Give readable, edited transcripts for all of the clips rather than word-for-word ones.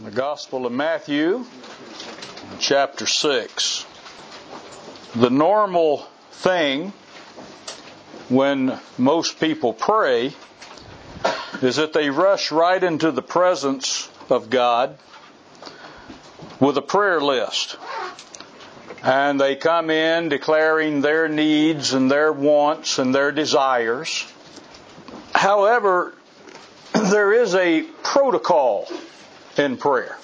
The Gospel of Matthew, chapter 6. The normal thing when most people pray is that they rush right into the presence of God with a prayer list. And they come in declaring their needs and their wants and their desires. However, there is a protocol in prayer.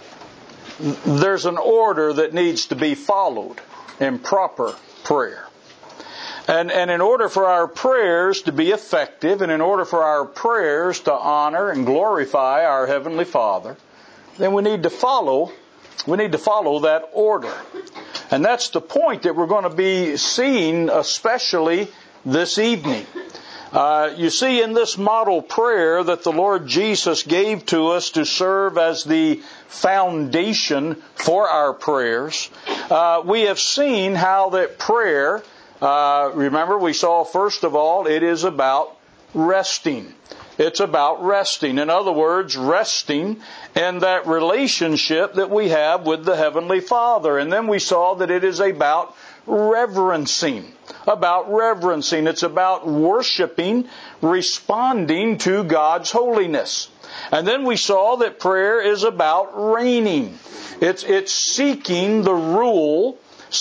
There's an order that needs to be followed in proper prayer. And in order for our prayers to be effective, and in order for our prayers to honor and glorify our Heavenly Father, then we need to follow that order. And that's the point that we're going to be seeing, especially this evening. You see in this model prayer that the Lord Jesus gave to us to serve as the foundation for our prayers, we have seen how that prayer, remember we saw first of all, it is about resting. It's about resting. In other words, resting in that relationship that we have with the Heavenly Father. And then we saw that it is about reverencing. It's about worshiping, responding to God's holiness. And then we saw that prayer is about reigning. It's seeking the rule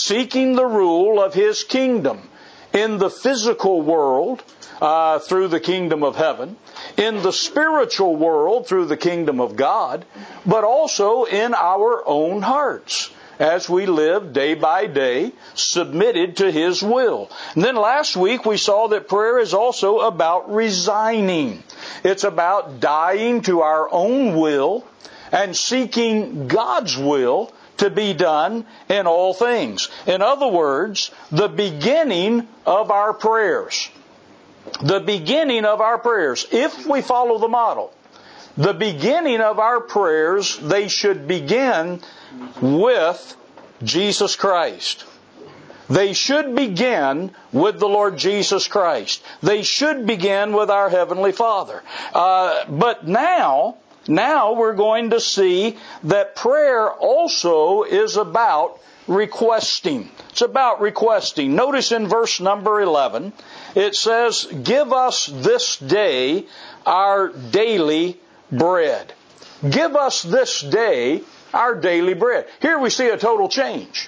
of His kingdom in the physical world through the kingdom of heaven, in the spiritual world through the kingdom of God, but also in our own hearts, as we live day by day, submitted to His will. And then last week we saw that prayer is also about resigning. It's about dying to our own will and seeking God's will to be done in all things. In other words, the beginning of our prayers. The beginning of our prayers, if we follow the model, the beginning of our prayers, they should begin with Jesus Christ. They should begin with the Lord Jesus Christ. They should begin with our Heavenly Father. But now we're going to see that prayer also is about requesting. It's about requesting. Notice in verse number 11, it says, "Give us this day our daily bread." Give us this day our daily bread. Here we see a total change.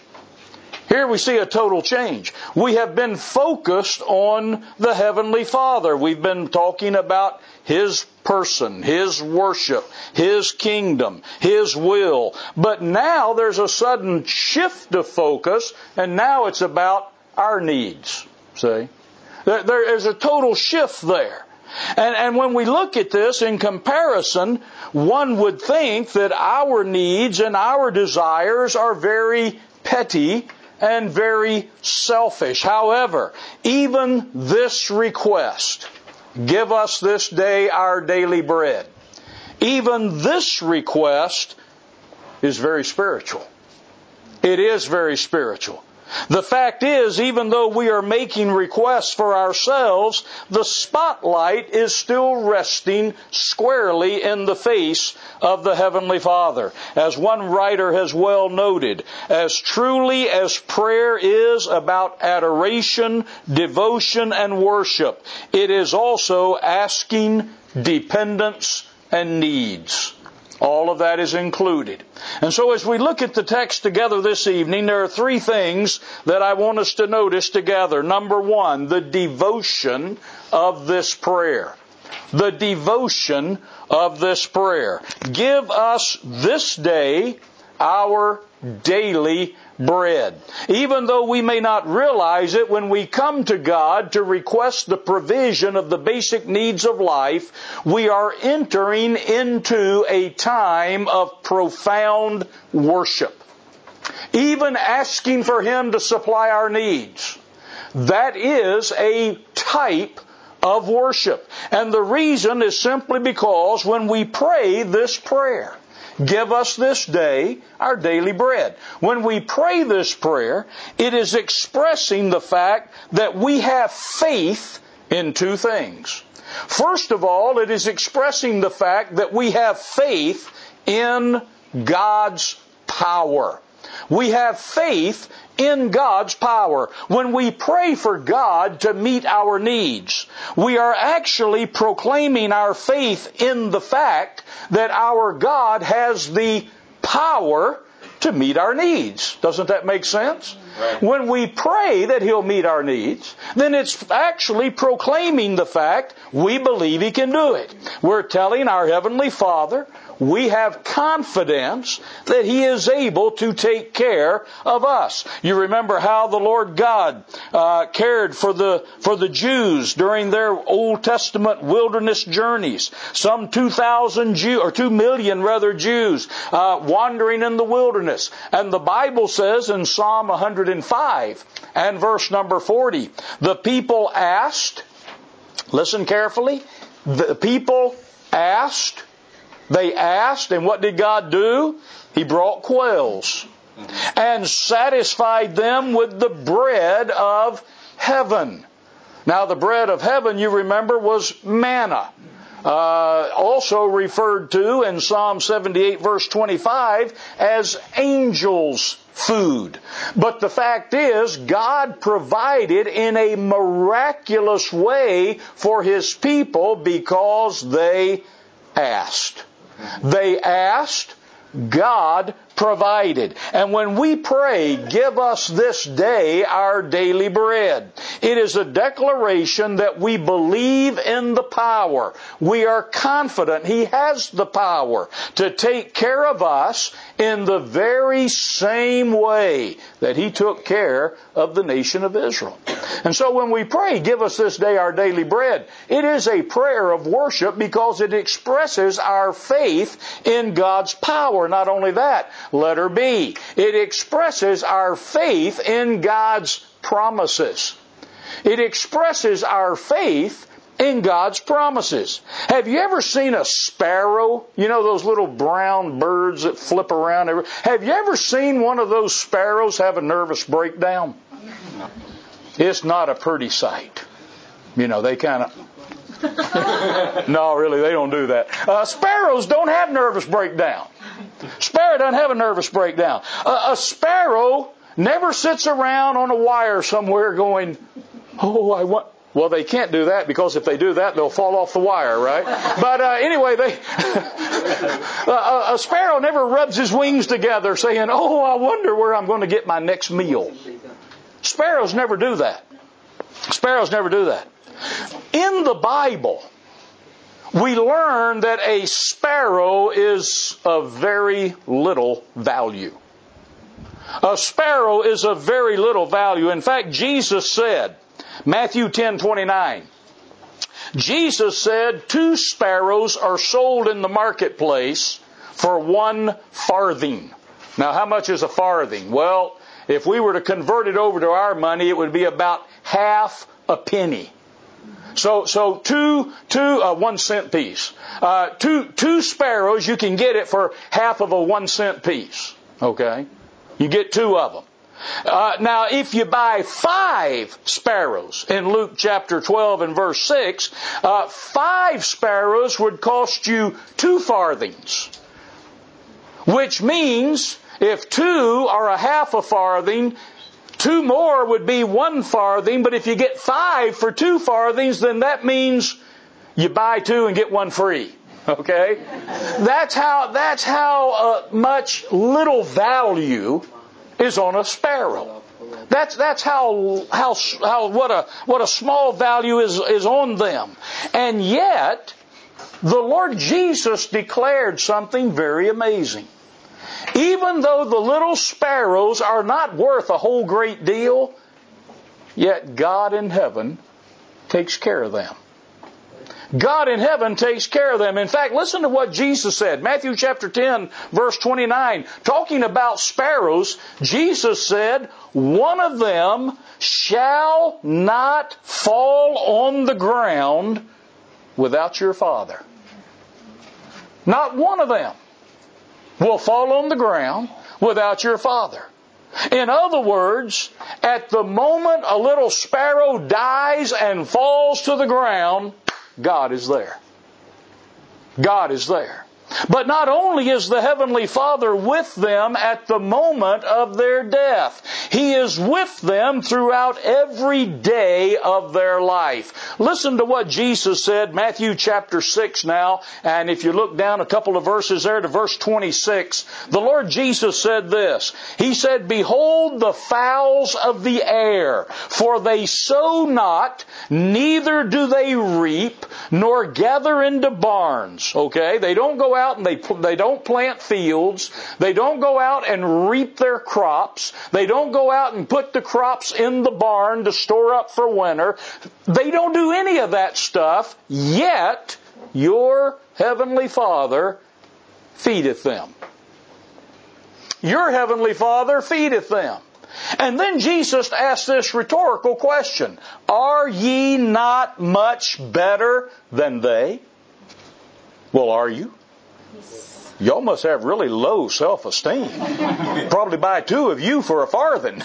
We have been focused on the Heavenly Father. We've been talking about His person, His worship, His kingdom, His will. But now there's a sudden shift of focus, and now it's about our needs. See? There is a total shift there. And when we look at this in comparison, one would think that our needs and our desires are very petty and very selfish. However, even this request, "Give us this day our daily bread," even this request is very spiritual. It is very spiritual. The fact is, even though we are making requests for ourselves, the spotlight is still resting squarely in the face of the Heavenly Father. As one writer has well noted, as truly as prayer is about adoration, devotion, and worship, it is also asking, dependence, and needs. All of that is included. And so as we look at the text together this evening, there are three things that I want us to notice together. Number one, the devotion of this prayer. The devotion of this prayer. Give us this day our daily bread. Even though we may not realize it, when we come to God to request the provision of the basic needs of life, we are entering into a time of profound worship. Even asking for Him to supply our needs. That is a type of worship. And the reason is simply because when we pray this prayer, "Give us this day our daily bread." When we pray this prayer, it is expressing the fact that we have faith in two things. First of all, it is expressing the fact that we have faith in God's power. We have faith in God's power. When we pray for God to meet our needs, we are actually proclaiming our faith in the fact that our God has the power to meet our needs. Doesn't that make sense? Right. When we pray that He'll meet our needs, then it's actually proclaiming the fact we believe He can do it. We're telling our Heavenly Father we have confidence that He is able to take care of us. You remember how the Lord God cared for the Jews during their Old Testament wilderness journeys. Some 2 million Jews wandering in the wilderness. And the Bible says in Psalm 105 and verse number 40, the people asked, listen carefully, the people asked, they asked, and what did God do? He brought quails and satisfied them with the bread of heaven. Now the bread of heaven, you remember, was manna. Also referred to in Psalm 78 verse 25 as angels' food. But the fact is, God provided in a miraculous way for His people because they asked. They asked, God provided. And when we pray, give us this day our daily bread, it is a declaration that we believe in the power. We are confident He has the power to take care of us in the very same way that He took care of the nation of Israel. And so when we pray, give us this day our daily bread, it is a prayer of worship because it expresses our faith in God's power. Not only that, letter B, it expresses our faith in God's promises. It expresses our faith in God's promises. Have you ever seen a sparrow? You know those little brown birds that flip around? Have you ever seen one of those sparrows have a nervous breakdown? It's not a pretty sight. You know, they kind of... No, really, they don't do that. Sparrows don't have nervous breakdown. Sparrow doesn't have a nervous breakdown. A sparrow never sits around on a wire somewhere going, oh, I want... Well, they can't do that because if they do that, they'll fall off the wire, right? But anyway, a sparrow never rubs his wings together saying, oh, I wonder where I'm going to get my next meal. Sparrows never do that. Sparrows never do that. In the Bible, we learn that a sparrow is of very little value. A sparrow is of very little value. In fact, Jesus said, Matthew 10:29, Jesus said, 2 sparrows are sold in the marketplace for 1 farthing. Now, how much is a farthing? Well, if we were to convert it over to our money, it would be about half a penny. So 1 cent piece. Two sparrows, you can get it for half of a 1 cent piece. Okay? You get 2 of them. Now, if you buy 5 sparrows in Luke chapter 12 and verse 6, 5 sparrows would cost you 2 farthings. Which means if 2 are a half a farthing, 2 more would be 1 farthing. But if you get 5 for 2 farthings, then that means you buy 2 and get 1 free. Okay? That's how much little value is on a sparrow. That's how what a small value is on them. And yet, the Lord Jesus declared something very amazing. Even though the little sparrows are not worth a whole great deal, yet God in heaven takes care of them. God in heaven takes care of them. In fact, listen to what Jesus said. Matthew chapter 10, verse 29. Talking about sparrows, Jesus said, 1 of them shall not fall on the ground without your Father. Not 1 of them will fall on the ground without your Father. In other words, at the moment a little sparrow dies and falls to the ground, God is there. God is there. But not only is the Heavenly Father with them at the moment of their death, He is with them throughout every day of their life. Listen to what Jesus said, Matthew chapter 6 now, and if you look down a couple of verses there to verse 26, the Lord Jesus said this. He said, "Behold the fowls of the air, for they sow not, neither do they reap, nor gather into barns." Okay, they don't go out and they don't plant fields. They don't go out and reap their crops. They don't go out and put the crops in the barn to store up for winter. They don't do any of that stuff, yet your Heavenly Father feedeth them. Your Heavenly Father feedeth them. And then Jesus asked this rhetorical question, "Are ye not much better than they?" Well, are you? Y'all must have really low self-esteem. Probably buy two of you for a farthing.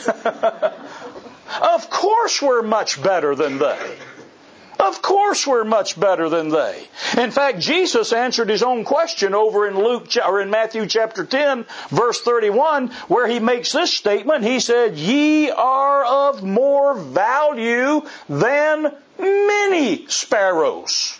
Of course we're much better than they. Of course we're much better than they. In fact, Jesus answered His own question over in Matthew chapter 10, verse 31, where He makes this statement. He said, "Ye are of more value than many sparrows."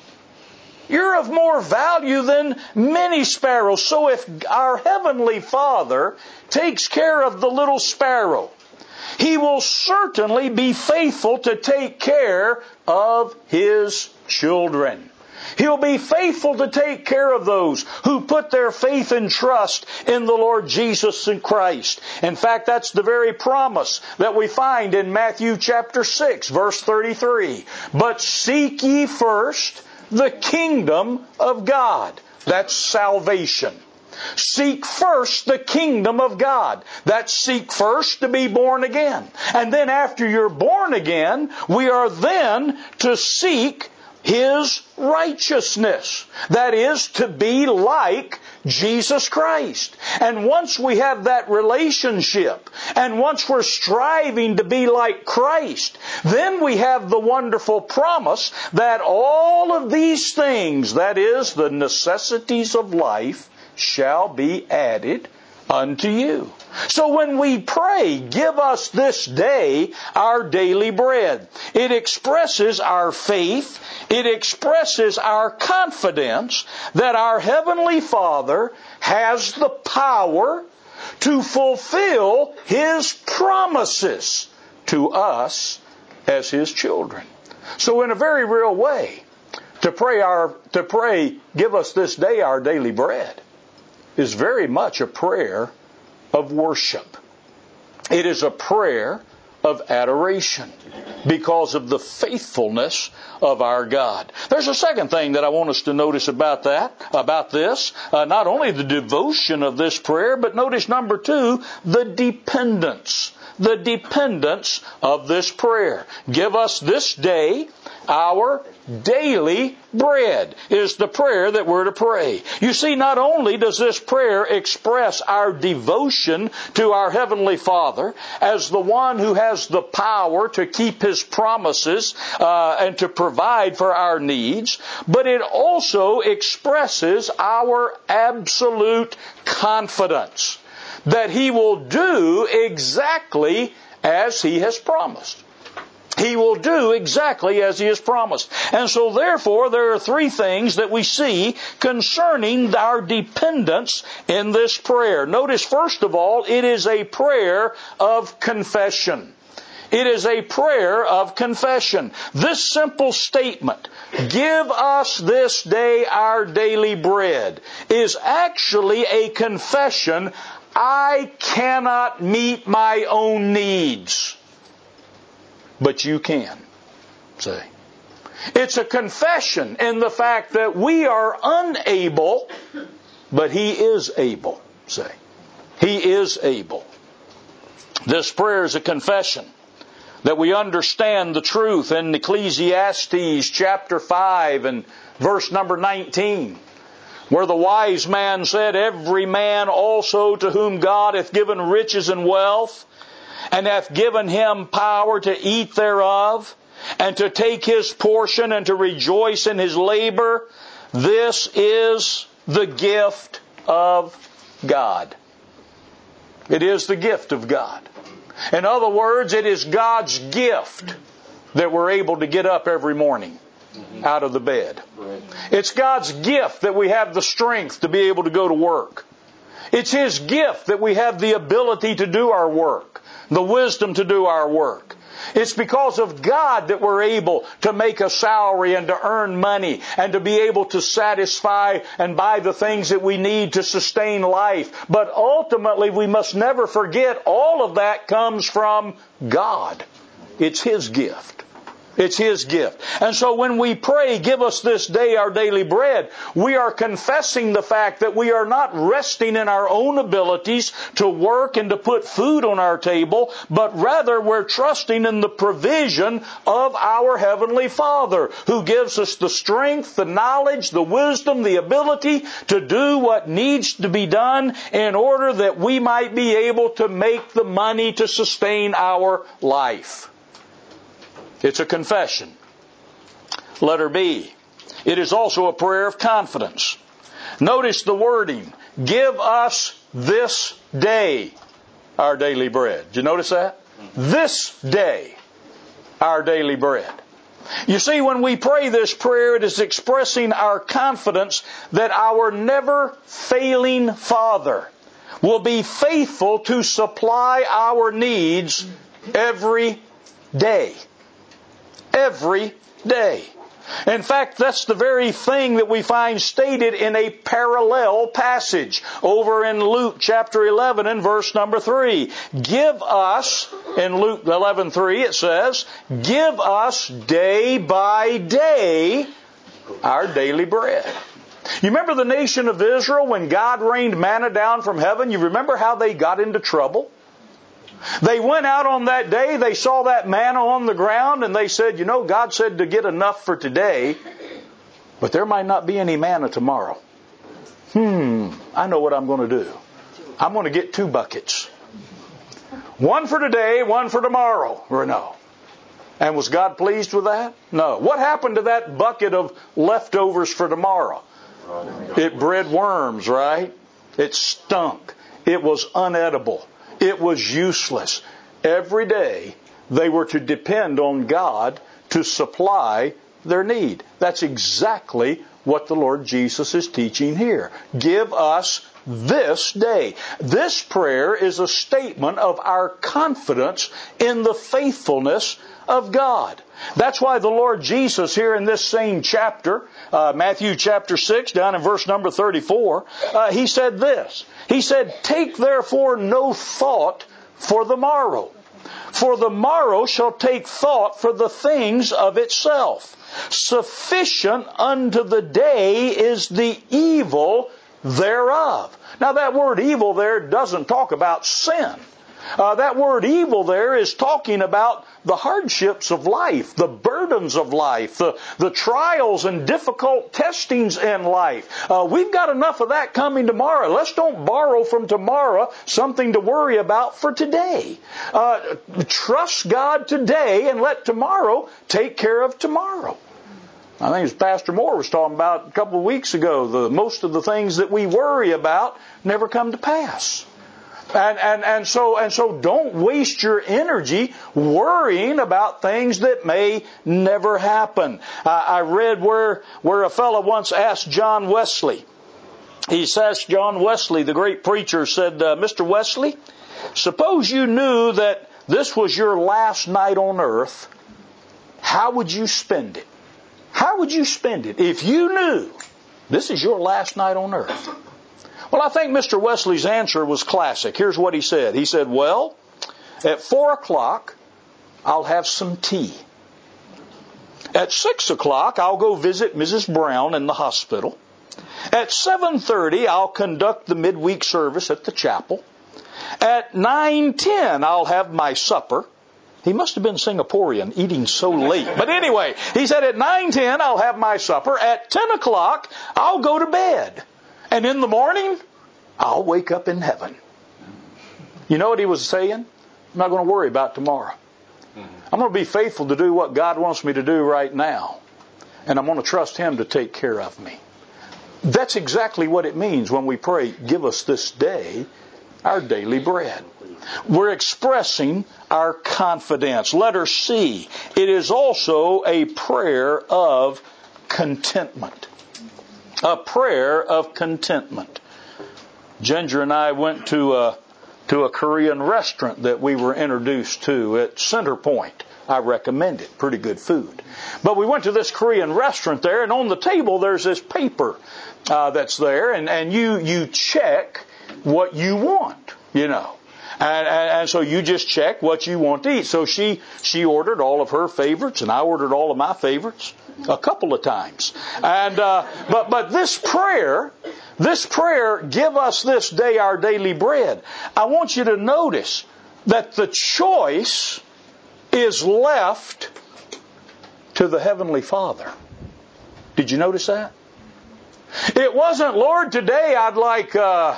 You're of more value than many sparrows. So if our Heavenly Father takes care of the little sparrow, He will certainly be faithful to take care of His children. He'll be faithful to take care of those who put their faith and trust in the Lord Jesus Christ. In fact, that's the very promise that we find in Matthew chapter 6, verse 33. "But seek ye first the kingdom of God." That's salvation. Seek first the kingdom of God. That's seek first to be born again. And then after you're born again, we are then to seek His righteousness. That is, to be like Jesus Christ. And once we have that relationship, and once we're striving to be like Christ, then we have the wonderful promise that all of these things, that is, the necessities of life, shall be added unto you. So when we pray, "Give us this day our daily bread," it expresses our faith, it expresses our confidence that our Heavenly Father has the power to fulfill His promises to us as His children. So in a very real way, to pray, "Give us this day our daily bread," is very much a prayer of worship. It is a prayer of adoration because of the faithfulness of our God. There's a second thing that I want us to notice about this. Not only the devotion of this prayer, but notice number 2, the dependence. The dependence of this prayer. "Give us this day our daily bread" is the prayer that we're to pray. You see, not only does this prayer express our devotion to our Heavenly Father as the one who has the power to keep His promises and to provide for our needs, but it also expresses our absolute confidence that He will do exactly as He has promised. He will do exactly as He has promised. And so therefore, there are 3 things that we see concerning our dependence in this prayer. Notice, first of all, it is a prayer of confession. It is a prayer of confession. This simple statement, "Give us this day our daily bread," is actually a confession. I cannot meet my own needs, but you can. See? It's a confession in the fact that we are unable, but He is able. See? He is able. This prayer is a confession that we understand the truth in Ecclesiastes chapter 5 and verse number 19. Where the wise man said, "Every man also to whom God hath given riches and wealth, and hath given him power to eat thereof, and to take his portion, and to rejoice in his labor, this is the gift of God. It is the gift of God. In other words, it is God's gift that we're able to get up every morning out of the bed. It's God's gift that we have the strength to be able to go to work. It's His gift that we have the ability to do our work, the wisdom to do our work. It's because of God that we're able to make a salary and to earn money and to be able to satisfy and buy the things that we need to sustain life. But ultimately, we must never forget all of that comes from God. It's His gift. It's His gift. And so when we pray, give us this day our daily bread, we are confessing the fact that we are not resting in our own abilities to work and to put food on our table, but rather we're trusting in the provision of our Heavenly Father, who gives us the strength, the knowledge, the wisdom, the ability to do what needs to be done in order that we might be able to make the money to sustain our life. It's a confession. Letter B. It is also a prayer of confidence. Notice the wording. Give us this day our daily bread. Did you notice that? This day our daily bread. You see, when we pray this prayer, it is expressing our confidence that our never failing Father will be faithful to supply our needs every day. Every day. In fact, that's the very thing that we find stated in a parallel passage over in Luke chapter 11 and verse number 3. Give us, in Luke 11:3 it says, give us day by day our daily bread. You remember the nation of Israel when God rained manna down from heaven? You remember how they got into trouble? They went out on that day, they saw that manna on the ground, and they said, you know, God said to get enough for today, but there might not be any manna tomorrow. I know what I'm going to do. I'm going to get 2 buckets. One for today, one for tomorrow. Or no. And was God pleased with that? No. What happened to that bucket of leftovers for tomorrow? It bred worms, right? It stunk. It was unedible. It was useless. Every day they were to depend on God to supply their need. That's exactly what the Lord Jesus is teaching here. Give us this day. This prayer is a statement of our confidence in the faithfulness of God. That's why the Lord Jesus here in this same chapter, Matthew chapter 6, down in verse number 34, He said this. He said, take therefore no thought for the morrow. For the morrow shall take thought for the things of itself. Sufficient unto the day is the evil thereof. Now that word evil there doesn't talk about sin. That word evil there is talking about the hardships of life, the burdens of life, the trials and difficult testings in life. We've got enough of that coming tomorrow. Let's don't borrow from tomorrow something to worry about for today. Trust God today and let tomorrow take care of tomorrow. I think as Pastor Moore was talking about a couple of weeks ago, most of the things that we worry about never come to pass. And so don't waste your energy worrying about things that may never happen. I read where a fellow once asked John Wesley. He asked John Wesley, the great preacher, said, Mr. Wesley, suppose you knew that this was your last night on earth, how would you spend it? How would you spend it if you knew this is your last night on earth? Well, I think Mr. Wesley's answer was classic. Here's what he said. He said, well, at 4 o'clock, I'll have some tea. At 6 o'clock, I'll go visit Mrs. Brown in the hospital. At 7:30, I'll conduct the midweek service at the chapel. At 9:10, I'll have my supper. He must have been Singaporean, eating so late. But anyway, he said at 9:10, I'll have my supper. At 10 o'clock, I'll go to bed. And in the morning, I'll wake up in heaven. You know what he was saying? I'm not going to worry about tomorrow. I'm going to be faithful to do what God wants me to do right now. And I'm going to trust Him to take care of me. That's exactly what it means when we pray, give us this day our daily bread. We're expressing our confidence. Letter C, it is also a prayer of contentment. A prayer of contentment. Ginger and I went to a Korean restaurant that we were introduced to at Center Point. I recommend it. Pretty good food. But we went to this Korean restaurant there, and on the table there's this paper that's there, and you check what you want, you know. And so you just check what you want to eat. So she ordered all of her favorites, and I ordered all of my favorites a couple of times. And but this prayer, give us this day our daily bread. I want you to notice that the choice is left to the Heavenly Father. Did you notice that? It wasn't, Lord, today I'd like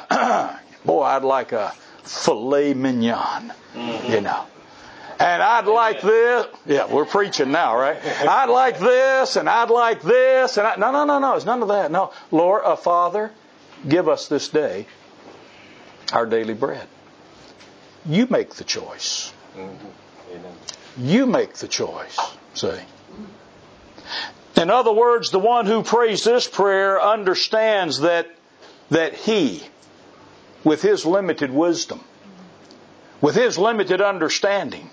a filet mignon, you know. And I'd like this. Yeah, we're preaching now, right? I'd like this, and I'd like this. And no. It's none of that. No. Lord, Father, give us this day our daily bread. You make the choice. You make the choice. See? In other words, the one who prays this prayer understands that he, with his limited wisdom, with his limited understanding,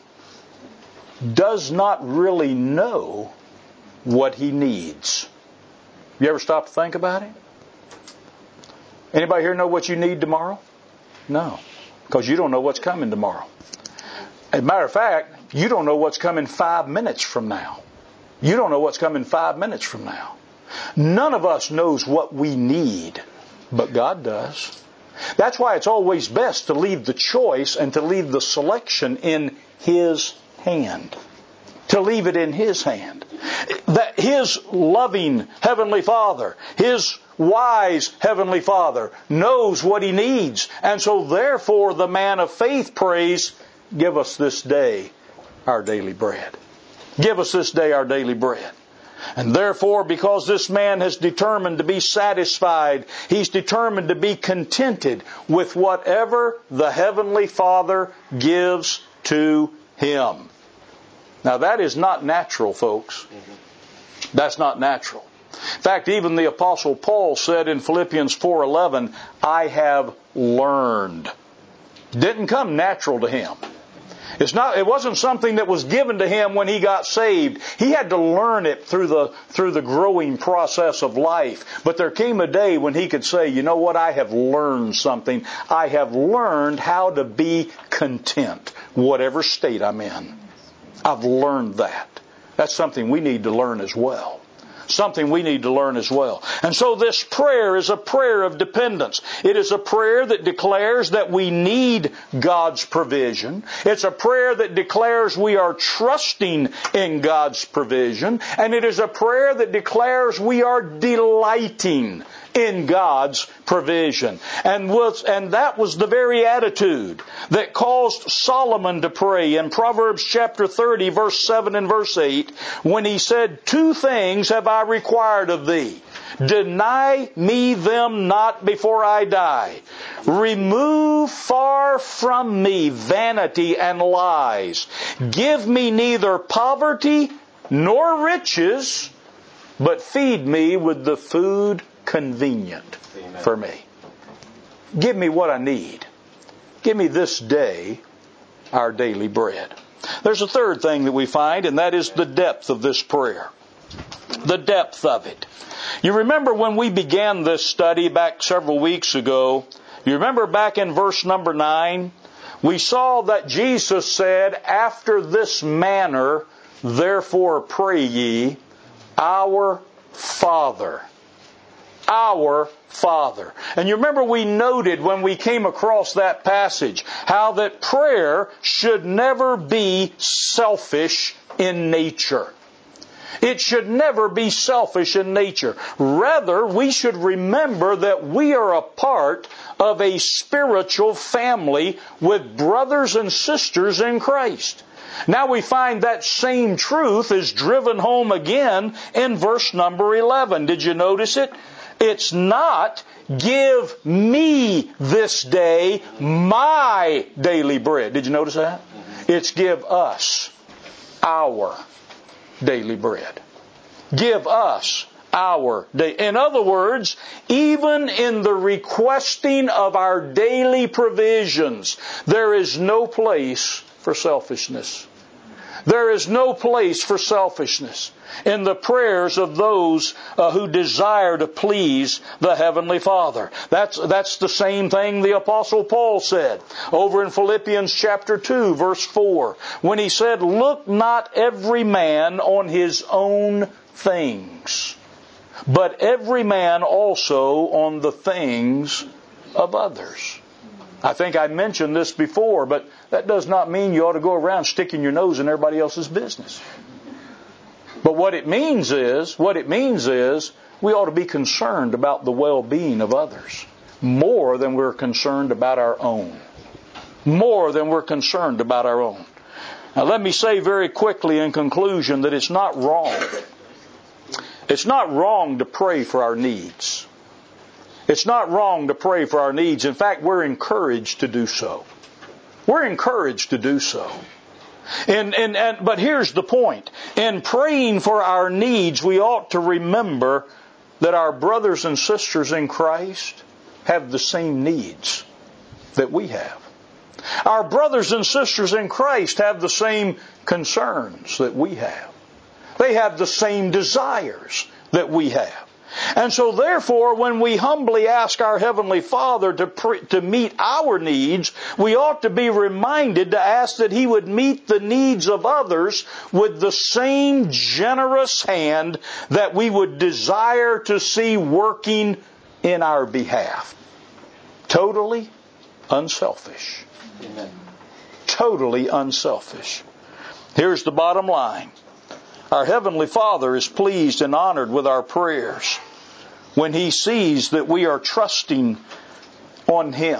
does not really know what he needs. You ever stop to think about it? Anybody here know what you need tomorrow? No, because you don't know what's coming tomorrow. As a matter of fact, you don't know what's coming 5 minutes from now. You don't know what's coming 5 minutes from now. None of us knows what we need, but God does. That's why it's always best to leave the choice and to leave the selection in His hand. To leave it in His hand. That His loving Heavenly Father, His wise Heavenly Father knows what He needs. And so therefore the man of faith prays, give us this day our daily bread. Give us this day our daily bread. And therefore, because this man has determined to be satisfied, he's determined to be contented with whatever the Heavenly Father gives to him. Now that is not natural, folks. That's not natural. In fact, even the Apostle Paul said in Philippians 4:11, I have learned. Didn't come natural to him. It wasn't something that was given to him when he got saved. He had to learn it through the growing process of life. But there came a day when he could say, you know what, I have learned something. I have learned how to be content, whatever state I'm in. I've learned that. That's something we need to learn as well. Something we need to learn as well. And so this prayer is a prayer of dependence. It is a prayer that declares that we need God's provision. It's a prayer that declares we are trusting in God's provision. And it is a prayer that declares we are delighting in God's provision. And that was the very attitude that caused Solomon to pray in Proverbs chapter 30, verse 7 and verse 8, when he said, 2 things have I required of thee. Deny me them not before I die. Remove far from me vanity and lies. Give me neither poverty nor riches, but feed me with the food convenient for me. Give me what I need. Give me this day our daily bread. There's a third thing that we find, and that is the depth of this prayer. The depth of it. You remember when we began this study back several weeks ago, you remember back in verse number 9, we saw that Jesus said, after this manner, therefore pray ye, our Father. Our Father. And you remember we noted when we came across that passage how that prayer should never be selfish in nature. It should never be selfish in nature. Rather, we should remember that we are a part of a spiritual family with brothers and sisters in Christ. Now we find that same truth is driven home again in verse number 11. Did you notice it? It's not, give me this day my daily bread. Did you notice that? It's give us our daily bread. Give us our day. In other words, even in the requesting of our daily provisions, there is no place for selfishness. There is no place for selfishness in the prayers of those who desire to please the Heavenly Father. That's the same thing the Apostle Paul said over in Philippians chapter 2, verse 4, when he said, "Look not every man on his own things, but every man also on the things of others." I think I mentioned this before, but that does not mean you ought to go around sticking your nose in everybody else's business. But what it means is we ought to be concerned about the well-being of others more than we're concerned about our own. More than we're concerned about our own. Now let me say very quickly in conclusion that it's not wrong. It's not wrong to pray for our needs. It's not wrong to pray for our needs. In fact, we're encouraged to do so. We're encouraged to do so. But here's the point. In praying for our needs, we ought to remember that our brothers and sisters in Christ have the same needs that we have. Our brothers and sisters in Christ have the same concerns that we have. They have the same desires that we have. And so therefore, when we humbly ask our Heavenly Father to meet our needs, we ought to be reminded to ask that He would meet the needs of others with the same generous hand that we would desire to see working in our behalf. Totally unselfish. Amen. Totally unselfish. Here's the bottom line. Our Heavenly Father is pleased and honored with our prayers when He sees that we are trusting on Him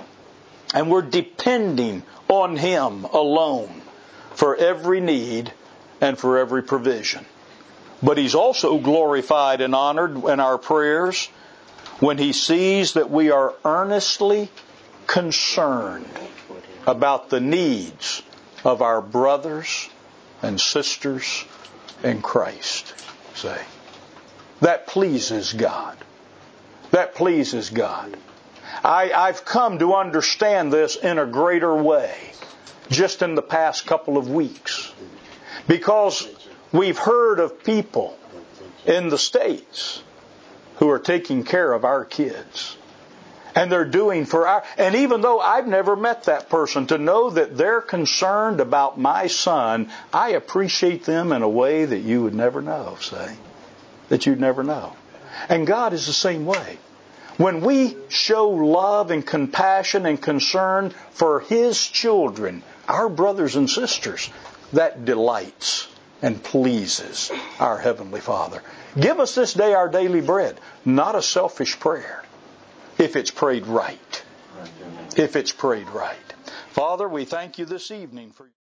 and we're depending on Him alone for every need and for every provision. But He's also glorified and honored in our prayers when He sees that we are earnestly concerned about the needs of our brothers and sisters in Christ. Say, that pleases God. That pleases God. I've come to understand this in a greater way just in the past couple of weeks, because we've heard of people in the States who are taking care of our kids. And they're doing for our... And even though I've never met that person, to know that they're concerned about my son, I appreciate them in a way that you would never know, say. That you'd never know. And God is the same way. When we show love and compassion and concern for His children, our brothers and sisters, that delights and pleases our Heavenly Father. Give us this day our daily bread. Not a selfish prayer. If it's prayed right. If it's prayed right. Father, we thank You this evening for...